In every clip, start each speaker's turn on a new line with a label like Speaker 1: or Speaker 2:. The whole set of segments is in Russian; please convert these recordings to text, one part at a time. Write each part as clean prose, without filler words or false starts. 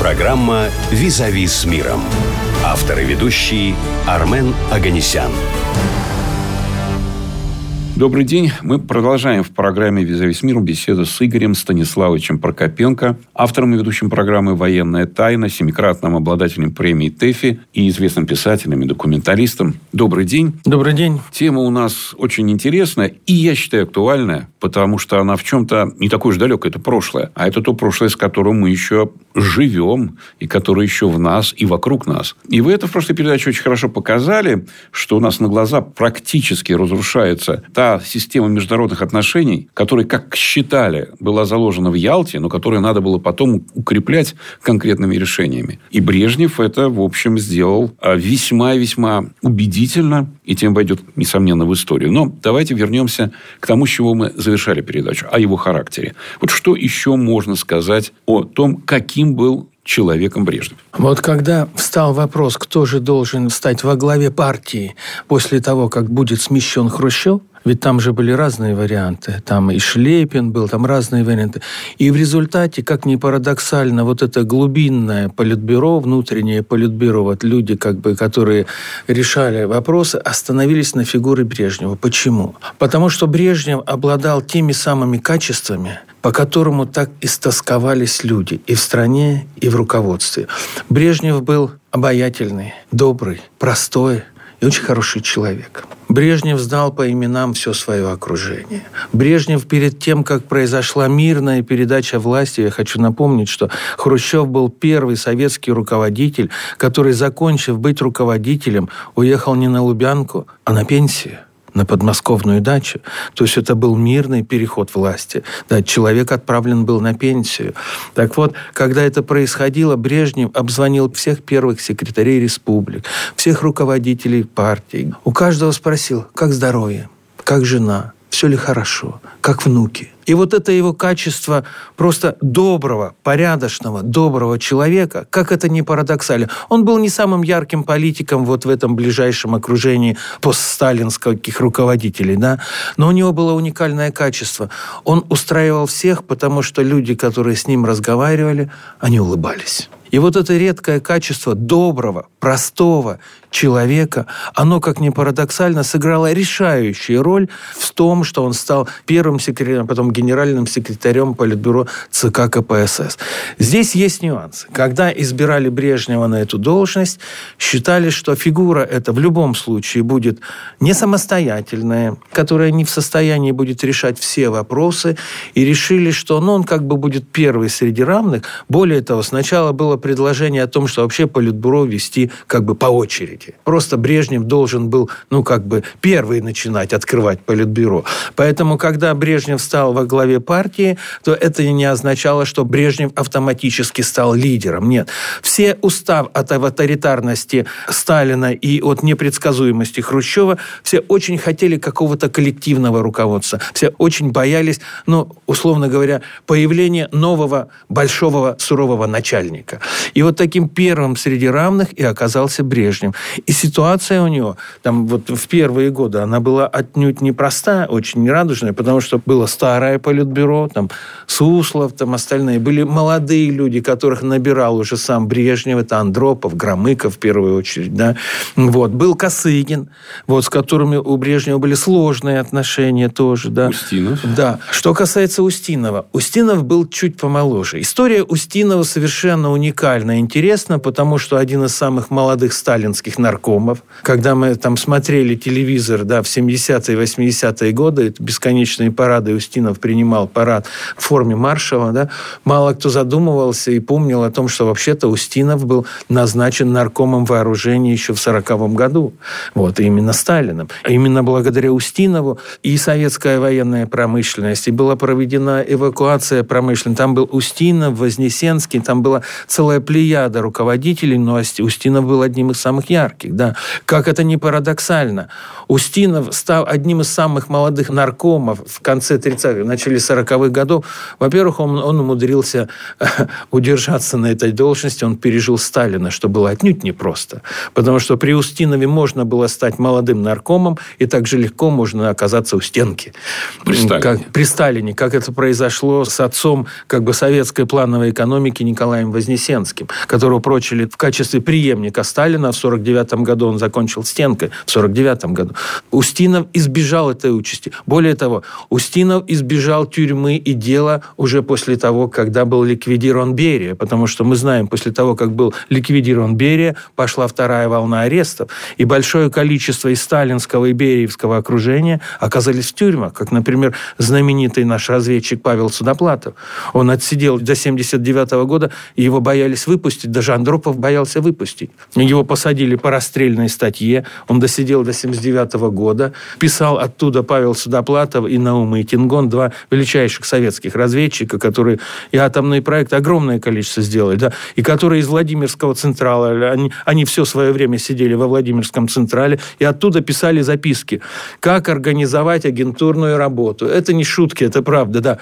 Speaker 1: Программа «Визави с миром». Автор и ведущий Армен Оганесян.
Speaker 2: Добрый день. Мы продолжаем в программе «Визави с миром» беседу с Игорем Станиславовичем Прокопенко, автором и ведущим программы «Военная тайна», семикратным обладателем премии ТЭФИ и известным писателем и документалистом. Добрый день.
Speaker 3: Добрый день.
Speaker 2: Тема у нас очень интересная и, я считаю, актуальная, потому что она в чем-то не такое уж далекое, это прошлое, а это то прошлое, с которым мы еще живем, и которое еще в нас и вокруг нас. И вы это в прошлой передаче очень хорошо показали, что у нас на глаза практически разрушается та система международных отношений, которая, как считали, была заложена в Ялте, но которую надо было потом укреплять конкретными решениями. И Брежнев это, в общем, сделал весьма и весьма убедительно, и тем войдет, несомненно, в историю. Но давайте вернемся к тому, с чего мы завершали передачу, о его характере. Вот что еще можно сказать о том, каким был человеком Брежнев?
Speaker 3: Вот когда встал вопрос, кто же должен стать во главе партии после того, как будет смещен Хрущев, ведь там же были разные варианты. Там и Шлепин был, там разные варианты. И в результате, как ни парадоксально, вот это глубинное политбюро, внутреннее политбюро, вот люди, которые решали вопросы, остановились на фигуре Брежнева. Почему? Потому что Брежнев обладал теми самыми качествами, по которому так истосковались люди и в стране, и в руководстве. Брежнев был обаятельный, добрый, простой и очень хороший человек. Брежнев знал по именам все свое окружение. Брежнев перед тем, как произошла мирная передача власти, я хочу напомнить, что Хрущев был первый советский руководитель, который, закончив быть руководителем, уехал не на Лубянку, а на пенсию, на подмосковную дачу. То есть это был мирный переход власти. Да, человек отправлен был на пенсию. Так вот, когда это происходило, Брежнев обзвонил всех первых секретарей республик, всех руководителей партий. У каждого спросил, как здоровье, как жена, все ли хорошо, как внуки. И вот это его качество просто доброго, порядочного, доброго человека, как это ни парадоксально. Он был не самым ярким политиком вот в этом ближайшем окружении постсталинских руководителей, да? Но у него было уникальное качество. Он устраивал всех, потому что люди, которые с ним разговаривали, они улыбались. И вот это редкое качество доброго, простого человека, оно, как ни парадоксально, сыграло решающую роль в том, что он стал первым секретарем, потом генеральным секретарем Политбюро ЦК КПСС. Здесь есть нюансы. Когда избирали Брежнева на эту должность, считали, что фигура эта в любом случае будет не самостоятельная, которая не в состоянии будет решать все вопросы, и решили, что он будет первый среди равных. Более того, сначала было предложение о том, что вообще Политбюро вести по очереди. Просто Брежнев должен был, первый начинать открывать Политбюро. Поэтому, когда Брежнев стал во главе партии, то это не означало, что Брежнев автоматически стал лидером. Нет. Все, устав от авторитарности Сталина и от непредсказуемости Хрущева, все очень хотели какого-то коллективного руководства. Все очень боялись, условно говоря, появления нового, большого, сурового начальника. И вот таким первым среди равных и оказался Брежнев. И ситуация у него в первые годы, она была отнюдь непростая, очень нерадужная, потому что было старое Политбюро, Суслов, остальные. Были молодые люди, которых набирал уже сам Брежнев, это Андропов, Громыков в первую очередь. Да? Был Косыгин, с которыми у Брежнева были сложные отношения тоже. Да?
Speaker 2: Устинов.
Speaker 3: Да. Что касается Устинова. Устинов был чуть помоложе. История Устинова совершенно уникальна и интересна, потому что один из самых молодых сталинских наркомов, когда мы смотрели телевизор в 70-е и 80-е годы, это бесконечные парады, Устинов принимал парад в форме маршала, да, мало кто задумывался и помнил о том, что вообще-то Устинов был назначен наркомом вооружения еще в 1940 году. И именно Сталиным. Именно благодаря Устинову и советская военная промышленность, и была проведена эвакуация промышленной. Там был Устинов, Вознесенский, там была целая плеяда руководителей, но Устинов был одним из самых ярких. Да. Как это ни парадоксально, Устинов стал одним из самых молодых наркомов в конце 30-х, в начале 40-х годов. Во-первых, он умудрился удержаться на этой должности, он пережил Сталина, что было отнюдь непросто. Потому что при Устинове можно было стать молодым наркомом, и так же легко можно оказаться у стенки. При Сталине. Как это произошло с отцом советской плановой экономики Николаем Вознесенским. Вознесенским, которого прочили в качестве преемника Сталина. В 1949 году он закончил стенкой, в 1949 году. Устинов избежал этой участи. Более того, Устинов избежал тюрьмы и дела уже после того, когда был ликвидирован Берия, потому что мы знаем, после того, как был ликвидирован Берия, пошла вторая волна арестов, и большое количество из сталинского и бериевского окружения оказались в тюрьмах, как, например, знаменитый наш разведчик Павел Судоплатов. Он отсидел до 1979 года, и его боялись выпустить, даже Андропов боялся выпустить. Его посадили по расстрельной статье, он досидел до 1979 года, писал оттуда Павел Судоплатов и Наум Итингон, два величайших советских разведчика, которые и атомный проект огромное количество сделали, да, и которые из Владимирского Централа, они все свое время сидели во Владимирском Централе, и оттуда писали записки, как организовать агентурную работу. Это не шутки, это правда, да.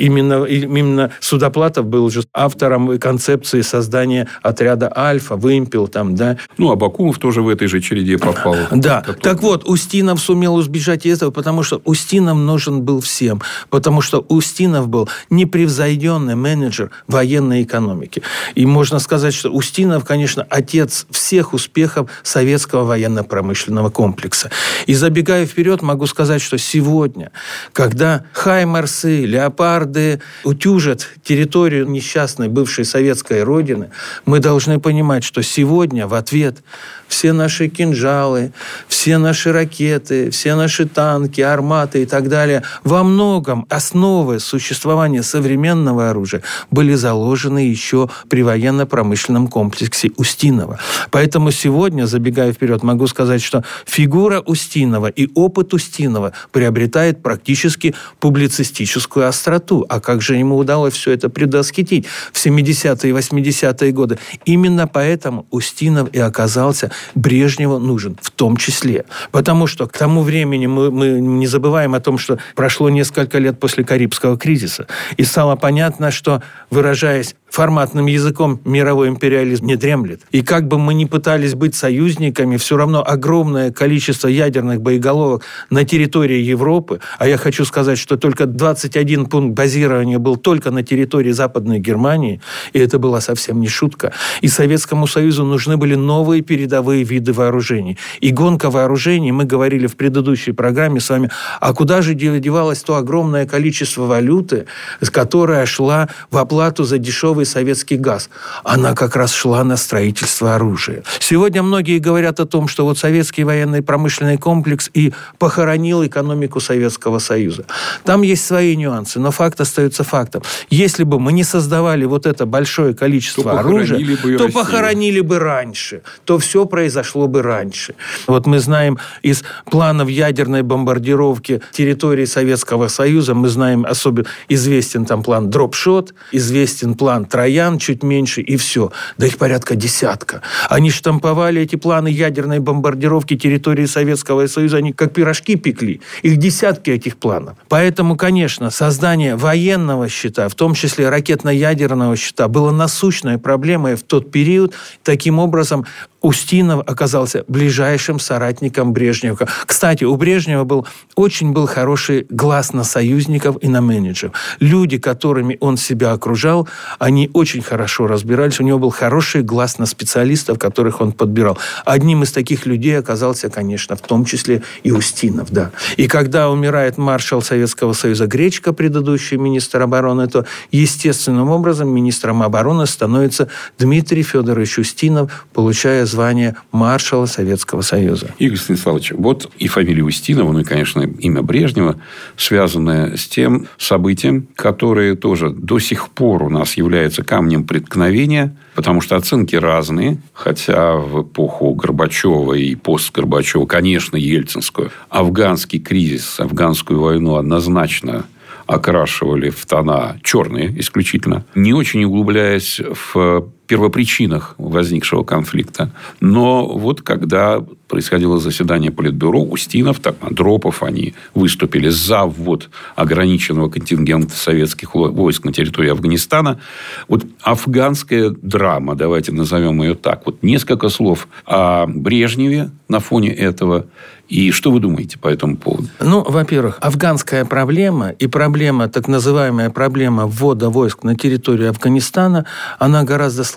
Speaker 3: Именно Судоплатов был уже автором концепции создания отряда «Альфа», «Вымпел», там, да.
Speaker 2: Ну, Абакумов тоже в этой же череде попал.
Speaker 3: Да. Так вот, Устинов сумел избежать этого, потому что Устинов нужен был всем. Потому что Устинов был непревзойденный менеджер военной экономики. И можно сказать, что Устинов, конечно, отец всех успехов советского военно-промышленного комплекса. И забегая вперед, могу сказать, что сегодня, когда хаймарсы, леопарды утюжат территорию несчастной бывшей советской родины, мы должны понимать, что сегодня в ответ все наши кинжалы, все наши ракеты, все наши танки, арматы и так далее, во многом основы существования современного оружия были заложены еще при военно-промышленном комплексе Устинова. Поэтому сегодня, забегая вперед, могу сказать, что фигура Устинова и опыт Устинова приобретает практически публицистическую остроту. А как же ему удалось все это предвосхитить в 70-е и 80-е годы? Именно поэтому Устинов и оказался Брежневу нужен, в том числе. Потому что к тому времени мы не забываем о том, что прошло несколько лет после Карибского кризиса, и стало понятно, что, выражаясь форматным языком, мировой империализм не дремлет. И как бы мы ни пытались быть союзниками, все равно огромное количество ядерных боеголовок на территории Европы, а я хочу сказать, что только 21 пункт базирования был только на территории Западной Германии, и это была совсем не шутка. И Советскому Союзу нужны были новые передовые виды вооружений. И гонка вооружений, мы говорили в предыдущей программе с вами, а куда же девалось то огромное количество валюты, которая шла в оплату за дешевый советский газ? Она как раз шла на строительство оружия. Сегодня многие говорят о том, что вот советский военный промышленный комплекс и похоронил экономику Советского Союза. Там есть свои нюансы, но факт остается фактом. Если бы мы не создавали вот это большое количество оружия, то похоронили бы раньше, то все произошло бы раньше. Вот мы знаем из планов ядерной бомбардировки территории Советского Союза, мы знаем, особенно известен там план «Дропшот», известен план «Троян», чуть меньше, и все. Да их порядка десятка. Они штамповали эти планы ядерной бомбардировки территории Советского Союза, они как пирожки пекли. Их десятки этих планов. Поэтому, конечно, создание военного щита, в том числе ракетно-ядерного щита, было насущной проблемой в тот период. Таким образом, Устинов оказался ближайшим соратником Брежнева. Кстати, у Брежнева очень был хороший глаз на союзников и на менеджеров. Люди, которыми он себя окружал, они очень хорошо разбирались. У него был хороший глаз на специалистов, которых он подбирал. Одним из таких людей оказался, конечно, в том числе и Устинов. Да. И когда умирает маршал Советского Союза Гречко, предыдущий министр обороны, то естественным образом министром обороны становится Дмитрий Федорович Устинов, получая звание маршала Советского Союза.
Speaker 2: Игорь Станиславович, вот и фамилия Устинова, ну и, конечно, имя Брежнева, связанное с тем событием, которое тоже до сих пор у нас является камнем преткновения, потому что оценки разные, хотя в эпоху Горбачева и пост-Горбачева, конечно, ельцинскую, афганский кризис, афганскую войну однозначно окрашивали в тона черные исключительно, не очень углубляясь в первопричинах возникшего конфликта. Но вот когда происходило заседание Политбюро, Устинов, так, Андропов, они выступили за ввод ограниченного контингента советских войск на территории Афганистана. Вот афганская драма, давайте назовем ее так. Вот несколько слов о Брежневе на фоне этого. И что вы думаете по этому поводу?
Speaker 3: Ну, во-первых, афганская проблема и проблема, так называемая проблема ввода войск на территорию Афганистана, она гораздо сложнее,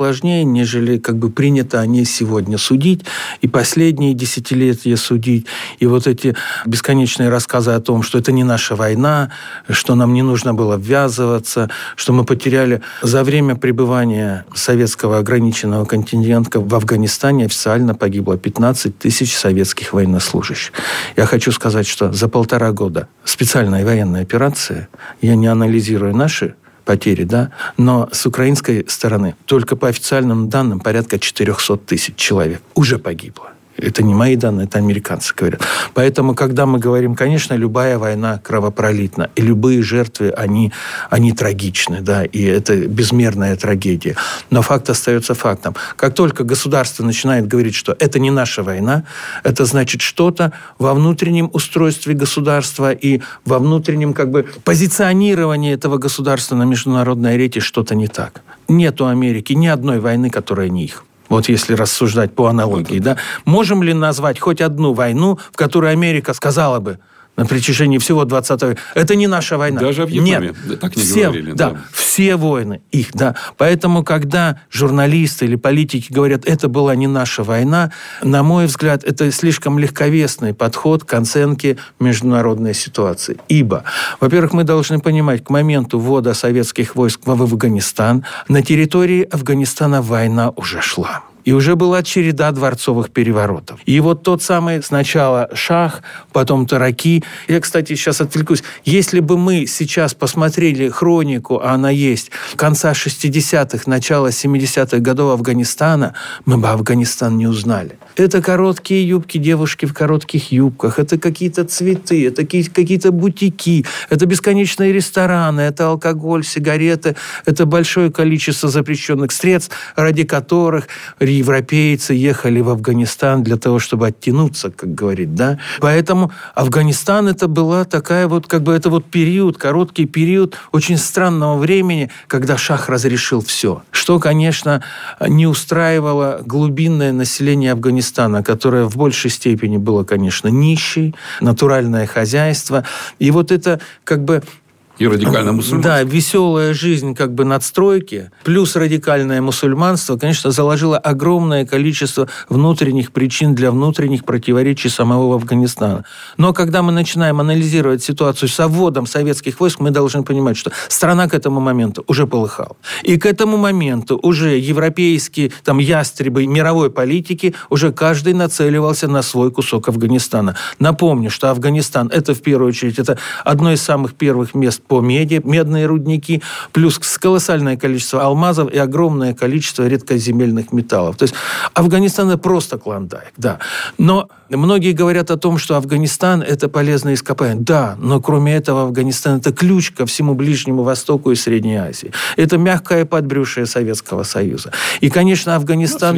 Speaker 3: сложнее, нежели как бы принято о ней сегодня судить, и последние десятилетия судить, и вот эти бесконечные рассказы о том, что это не наша война, что нам не нужно было ввязываться, что мы потеряли за время пребывания советского ограниченного контингента в Афганистане официально погибло 15 тысяч советских военнослужащих. Я хочу сказать, что за 1,5 года специальная военная операция, я не анализирую наши потери, да, но с украинской стороны только по официальным данным порядка 400 тысяч человек уже погибло. Это не мои данные, это американцы говорят. Поэтому, когда мы говорим, конечно, любая война кровопролитна, и любые жертвы, они трагичны, да, и это безмерная трагедия. Но факт остается фактом. Как только государство начинает говорить, что это не наша война, это значит что-то во внутреннем устройстве государства и во внутреннем как бы позиционировании этого государства на международной арене что-то не так. Нет у Америки ни одной войны, которая не их. Вот если рассуждать по аналогии, да, можем ли назвать хоть одну войну, в которой Америка сказала бы на протяжении всего 20 века, это не наша война?
Speaker 2: Даже в Вьетнаме так не говорили.
Speaker 3: Да, все войны их, да. Поэтому, когда журналисты или политики говорят, это была не наша война, на мой взгляд, это слишком легковесный подход к оценке международной ситуации. Ибо, во-первых, мы должны понимать, к моменту ввода советских войск в Афганистан, на территории Афганистана война уже шла. И уже была череда дворцовых переворотов. И вот тот самый сначала Шах, потом Тараки. Я, кстати, сейчас отвлекусь. Если бы мы сейчас посмотрели хронику, а она есть, конца 60-х, начала 70-х годов Афганистана, мы бы Афганистан не узнали. Это короткие юбки, девушки в коротких юбках, это какие-то цветы, это какие-то бутики, это бесконечные рестораны, это алкоголь, сигареты, это большое количество запрещенных средств, ради которых европейцы ехали в Афганистан для того, чтобы оттянуться, как говорит, да. Поэтому Афганистан это была такая вот, как бы это вот период, короткий период очень странного времени, когда Шах разрешил все. Что, конечно, не устраивало глубинное население Афганистана, которое в большей степени было, конечно, нищей, натуральное хозяйство. И вот это как бы
Speaker 2: и радикальное мусульманство.
Speaker 3: Да, веселая жизнь как бы надстройки, плюс радикальное мусульманство, конечно, заложило огромное количество внутренних причин для внутренних противоречий самого Афганистана. Но когда мы начинаем анализировать ситуацию со вводом советских войск, мы должны понимать, что страна к этому моменту уже полыхала. И к этому моменту уже европейские там ястребы мировой политики, уже каждый нацеливался на свой кусок Афганистана. Напомню, что Афганистан, это в первую очередь, это одно из самых первых мест по меди, медные рудники, плюс колоссальное количество алмазов и огромное количество редкоземельных металлов. То есть Афганистан – это просто клондайк, да. Но многие говорят о том, что Афганистан – это полезные ископаемые. Да, но кроме этого Афганистан – это ключ ко всему Ближнему Востоку и Средней Азии. Это мягкое подбрюшье Советского Союза. И, конечно, Афганистан…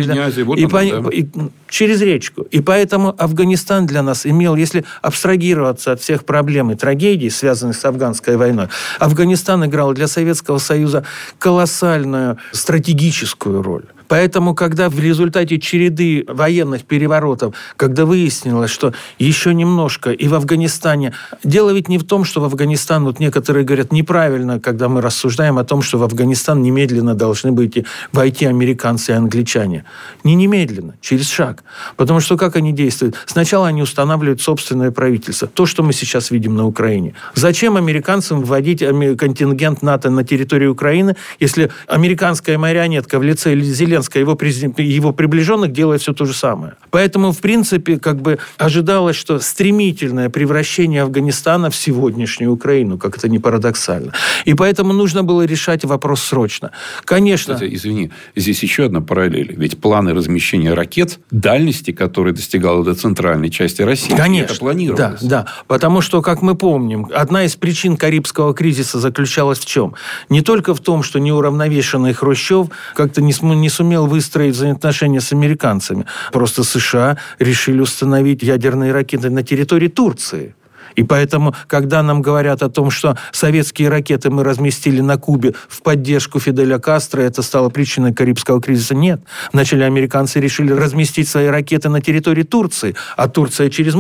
Speaker 3: через речку. И поэтому Афганистан для нас имел, если абстрагироваться от всех проблем и трагедий, связанных с афганской войной, Афганистан играл для Советского Союза колоссальную стратегическую роль. Поэтому, когда в результате череды военных переворотов, когда выяснилось, что еще немножко и в Афганистане... Дело ведь не в том, что в Афганистан, вот некоторые говорят неправильно, когда мы рассуждаем о том, что в Афганистан немедленно должны войти американцы и англичане. Не немедленно, через шаг. Потому что как они действуют? Сначала они устанавливают собственное правительство. То, что мы сейчас видим на Украине. Зачем американцам вводить контингент НАТО на территорию Украины, если американская марионетка в лице Зеленского, его приближенных делает все то же самое. Поэтому, в принципе, как бы ожидалось, что стремительное превращение Афганистана в сегодняшнюю Украину, как это ни парадоксально. И поэтому нужно было решать вопрос срочно. Конечно...
Speaker 2: Кстати, извини, здесь еще одна параллель. Ведь планы размещения ракет, дальности, которые достигала до центральной части России,
Speaker 3: конечно,
Speaker 2: это планировалось.
Speaker 3: Да. Потому что, как мы помним, одна из причин Карибского кризиса заключалась в чем? Не только в том, что неуравновешенный Хрущев как-то не сумел выстроить взаимоотношения с американцами. Просто США решили установить ядерные ракеты на территории Турции. И поэтому, когда нам говорят о том, что советские ракеты мы разместили на Кубе в поддержку Фиделя Кастро, это стало причиной Карибского кризиса, нет. Вначале американцы решили разместить свои ракеты на территории Турции, а Турция через море.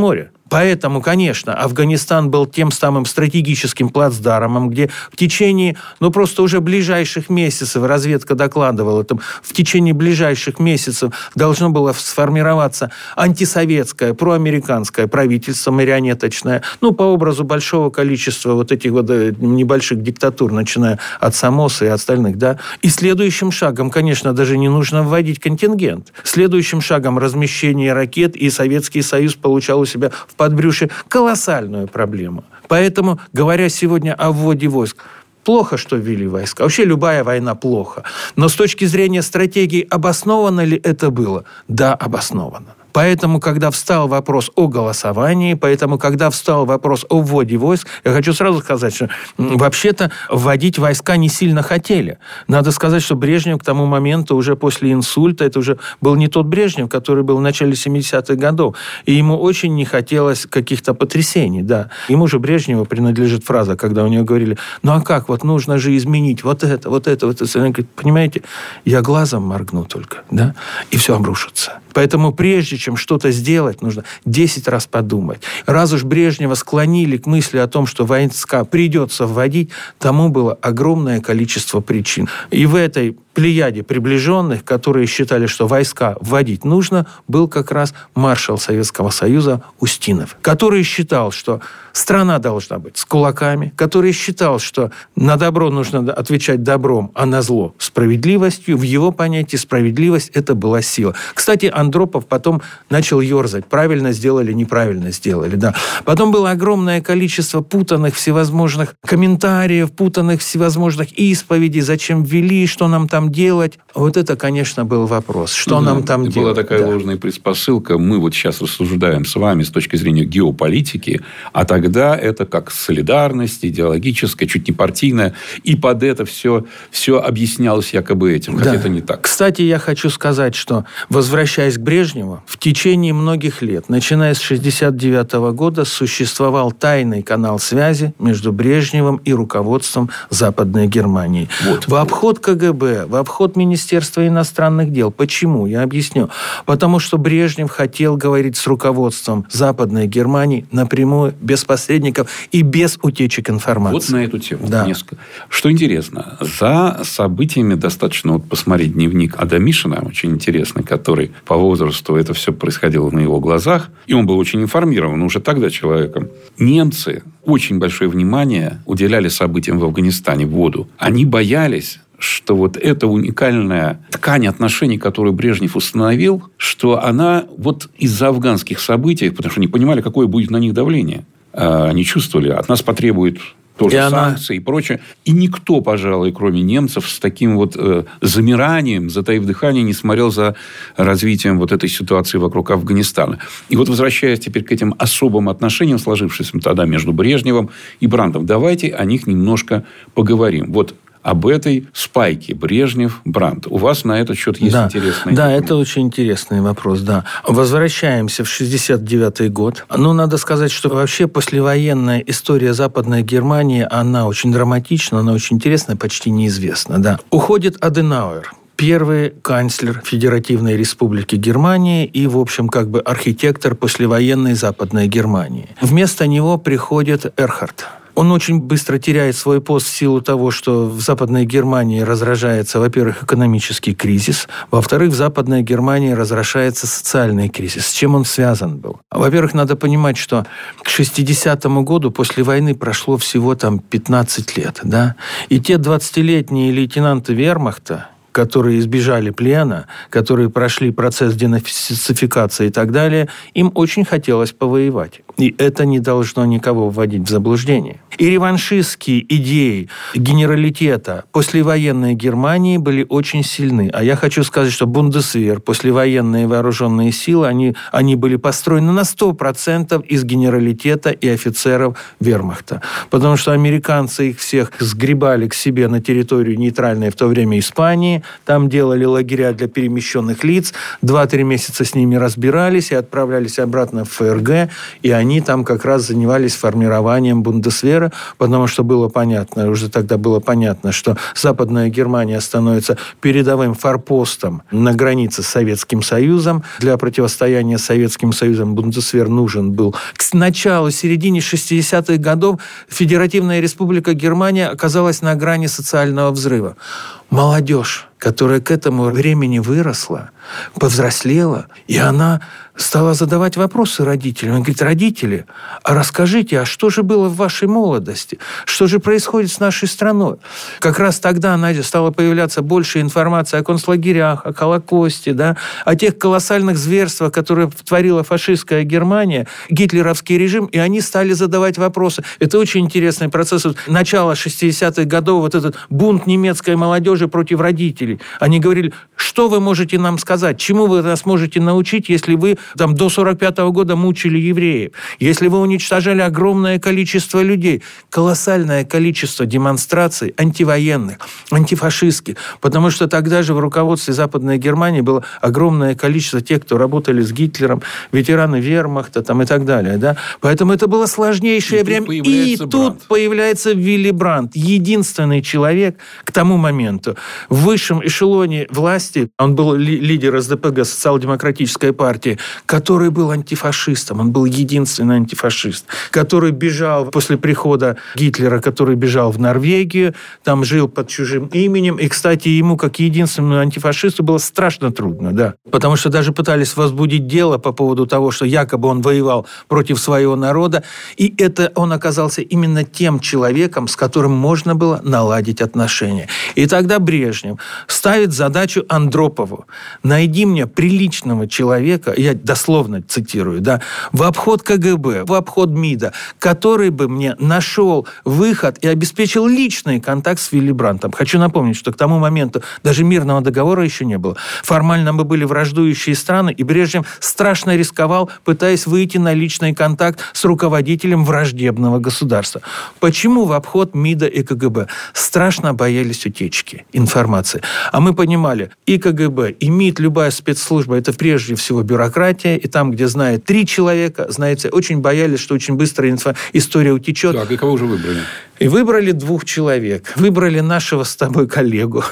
Speaker 3: Поэтому, конечно, Афганистан был тем самым стратегическим плацдармом, где в течение, просто уже ближайших месяцев, разведка докладывала, там, в течение ближайших месяцев должно было сформироваться антисоветское, проамериканское правительство марионеточное, по образу большого количества вот этих вот небольших диктатур, начиная от Самоса и остальных, да. И следующим шагом, конечно, даже не нужно вводить контингент. Следующим шагом размещение ракет, и Советский Союз получал у себя в подбрюшье колоссальную проблему. Поэтому, говоря сегодня о вводе войск, плохо, что ввели войска. Вообще любая война плохо. Но с точки зрения стратегии, обосновано ли это было? Да, обосновано. Поэтому, когда встал вопрос о голосовании, когда встал вопрос о вводе войск, я хочу сразу сказать, что вообще-то вводить войска не сильно хотели. Надо сказать, что Брежнев к тому моменту, уже после инсульта, это уже был не тот Брежнев, который был в начале 70-х годов. И ему очень не хотелось каких-то потрясений, да. Ему же Брежневу принадлежит фраза, когда у него говорили, а как, нужно же изменить вот это. Он говорит, понимаете, я глазом моргну только, да, и все обрушится. Поэтому прежде чем что-то сделать, нужно 10 раз подумать. Раз уж Брежнева склонили к мысли о том, что войска придется вводить, тому было огромное количество причин. И в этой плеяде приближенных, которые считали, что войска вводить нужно, был как раз маршал Советского Союза Устинов, который считал, что страна должна быть с кулаками, который считал, что на добро нужно отвечать добром, а на зло справедливостью. В его понятии справедливость – это была сила. Кстати, Андропов потом начал ерзать. Правильно сделали, неправильно сделали. Да. Потом было огромное количество путанных всевозможных комментариев, путанных всевозможных исповедей, зачем ввели, что нам там делать. Вот это, конечно, был вопрос. Что нам там делать?
Speaker 2: Была такая ложная предпосылка. Мы вот сейчас рассуждаем с вами с точки зрения геополитики, а тогда это как солидарность идеологическая, чуть не партийная. И под это все объяснялось якобы этим. Хотя это не так.
Speaker 3: Кстати, я хочу сказать, что, возвращаясь к Брежневу, в течение многих лет, начиная с 1969 года, существовал тайный канал связи между Брежневым и руководством Западной Германии. В обход КГБ, в обход Министерства иностранных дел. Почему? Я объясню. Потому что Брежнев хотел говорить с руководством Западной Германии напрямую, без посредников и без утечек информации.
Speaker 2: Вот на эту тему.
Speaker 3: Да.
Speaker 2: Несколько. Что интересно, за событиями достаточно посмотреть дневник Адамишина, очень интересный, который по возрасту это все происходило на его глазах, и он был очень информирован уже тогда человеком. Немцы очень большое внимание уделяли событиям в Афганистане, вводу. Они боялись, что вот эта уникальная ткань отношений, которую Брежнев установил, что она из-за афганских событий, потому что не понимали, какое будет на них давление. Они чувствовали, от нас потребуют тоже санкции и прочее. И никто, пожалуй, кроме немцев, с таким замиранием, затаив дыхание, не смотрел за развитием этой ситуации вокруг Афганистана. И возвращаясь теперь к этим особым отношениям, сложившимся тогда между Брежневым и Брандтом, давайте о них немножко поговорим. Об этой спайке Брежнев-Брандт. У вас на этот счет есть интересный...
Speaker 3: Да, это очень интересный вопрос, да. Возвращаемся в 1969 год. Надо сказать, что вообще послевоенная история Западной Германии, она очень драматична, она очень интересная, почти неизвестна, да. Уходит Аденауэр, первый канцлер Федеративной Республики Германии и, в общем, архитектор послевоенной Западной Германии. Вместо него приходит Эрхард. Он очень быстро теряет свой пост в силу того, что в Западной Германии разражается, во-первых, экономический кризис, во-вторых, в Западной Германии разражается социальный кризис. С чем он связан был? Во-первых, надо понимать, что к 60-му году после войны прошло всего 15 лет, да? И те 20-летние лейтенанты вермахта, которые избежали плена, которые прошли процесс денацификации и так далее, им очень хотелось повоевать. И это не должно никого вводить в заблуждение. И реваншистские идеи генералитета послевоенной Германии были очень сильны. А я хочу сказать, что Бундесвер, послевоенные вооруженные силы, они были построены на 100% из генералитета и офицеров вермахта. Потому что американцы их всех сгребали к себе на территорию нейтральной в то время Испании, там делали лагеря для перемещенных лиц, 2-3 месяца с ними разбирались и отправлялись обратно в ФРГ, и они там как раз занимались формированием Бундесвера, потому что было понятно, уже тогда было понятно, что Западная Германия становится передовым форпостом на границе с Советским Союзом. Для противостояния с Советским Союзом Бундесвер нужен был. К началу, середине 60-х годов Федеративная Республика Германия оказалась на грани социального взрыва. Молодежь, которая к этому времени выросла, повзрослела, и она стала задавать вопросы родителям. Она говорит: родители, а расскажите, а что же было в вашей молодости? Что же происходит с нашей страной? Как раз тогда стала появляться больше информации о концлагерях, о Холокосте, да, о тех колоссальных зверствах, которые творила фашистская Германия, гитлеровский режим, и они стали задавать вопросы. Это очень интересный процесс. Начало 60-х годов, вот этот бунт немецкой молодежи против родителей. Они говорили: что вы можете нам сказать? Чему вы нас можете научить, если вы до 1945 года мучили евреев? Если вы уничтожали огромное количество людей? Колоссальное количество демонстраций антивоенных, антифашистских. Потому что тогда же в руководстве Западной Германии было огромное количество тех, кто работали с Гитлером, ветераны вермахта там, и так далее. Да? Поэтому это было сложнейшее время. И тут появляется Вилли Брандт. Единственный человек к тому моменту в высшем эшелоне власти, он был лидер СДПГ, социал-демократической партии, который был антифашистом. Он был единственный антифашист, который бежал после прихода Гитлера, который бежал в Норвегию, там жил под чужим именем. И, кстати, ему, как единственному антифашисту, было страшно трудно, да. Потому что даже пытались возбудить дело по поводу того, что якобы он воевал против своего народа. И это он оказался именно тем человеком, с которым можно было наладить отношения. И тогда Брежнев ставит задачу Андропову: найди мне приличного человека, я дословно цитирую, да, в обход КГБ, в обход МИДа, который бы мне нашел выход и обеспечил личный контакт с Вилли Брандтом. Хочу напомнить, что к тому моменту даже мирного договора еще не было. Формально мы были враждующие страны, и Брежнев страшно рисковал, пытаясь выйти на личный контакт с руководителем враждебного государства. Почему в обход МИДа и КГБ? Страшно боялись утечки информации. А мы понимали, и КГБ, и МИД, любая спецслужба, это прежде всего бюрократия, и там, где знает 3 человека, знаете, очень боялись, что очень быстро история утечет.
Speaker 2: Так, и кого уже выбрали?
Speaker 3: И выбрали 2 человек. Выбрали нашего с тобой коллегу,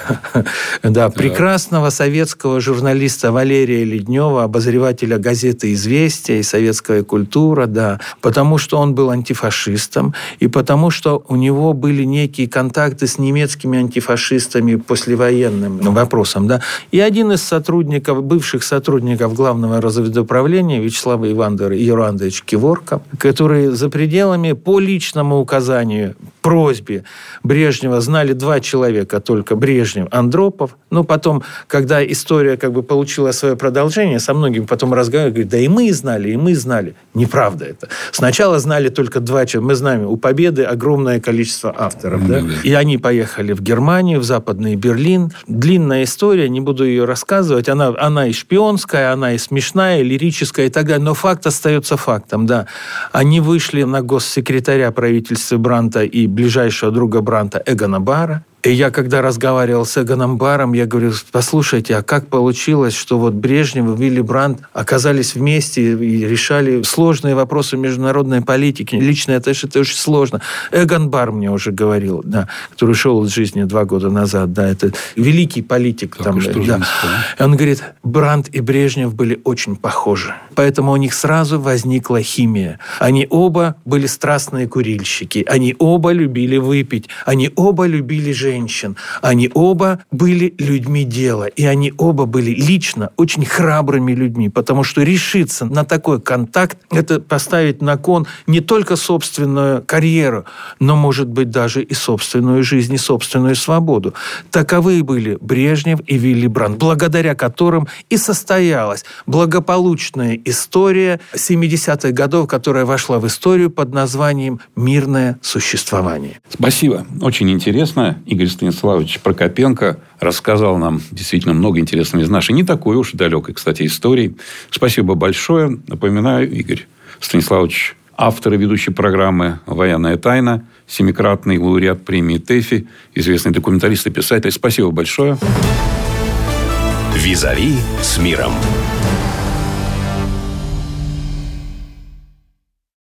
Speaker 3: да, прекрасного советского журналиста Валерия Леднева, обозревателя газеты «Известия» и «Советская культура», да, потому что он был антифашистом, и потому что у него были некие контакты с немецкими антифашистами послевоенным вопросом, да. И один из сотрудников, бывших сотрудников Главного разведуправления, Вячеслав Иванович Киворка, который за пределами по личному указанию, просьбе Брежнева знали 2 человека только: Брежнев, Андропов. Но потом, когда история как бы получила свое продолжение, со многими потом разговаривали, говорят: да и мы знали. Неправда это. Сначала знали только 2 человека. Мы знаем, у «Победы» огромное количество авторов. Да? И они поехали в Германию, в Западный Берлин. Длинная история, не буду ее рассказывать. Она и шпионская, она и смешная, и лирическая, и так далее. Но факт остается фактом. Да. Они вышли на госсекретаря правительства Брандта и ближайшего друга Брандта Эгона Бара. И я, когда разговаривал с Эгоном Баром, я говорю: послушайте, а как получилось, что вот Брежнев и Вилли Брандт оказались вместе и решали сложные вопросы международной политики? Лично это очень сложно. Эгон Бар мне уже говорил, да, который ушел из жизни 2 года назад, да, это великий политик. Там, да. И он говорит: Брандт и Брежнев были очень похожи. Поэтому у них сразу возникла химия. Они оба были страстные курильщики. Они оба любили выпить. Они оба любили женщин. Они оба были людьми дела. И они оба были лично очень храбрыми людьми. Потому что решиться на такой контакт – это поставить на кон не только собственную карьеру, но, может быть, даже и собственную жизнь, и собственную свободу. Таковы были Брежнев и Вилли Брандт, благодаря которым и состоялась благополучная история 70-х годов, которая вошла в историю под названием «Мирное существование».
Speaker 2: Спасибо. Очень интересно. Игорь Станиславович Прокопенко рассказал нам действительно много интересного из нашей не такой уж далекой, кстати, истории. Спасибо большое. Напоминаю, Игорь Станиславович Автор и ведущий программы «Военная тайна», 7-кратный лауреат премии ТЭФИ, известный документалист и писатель. Спасибо большое.
Speaker 1: «Визави» с миром.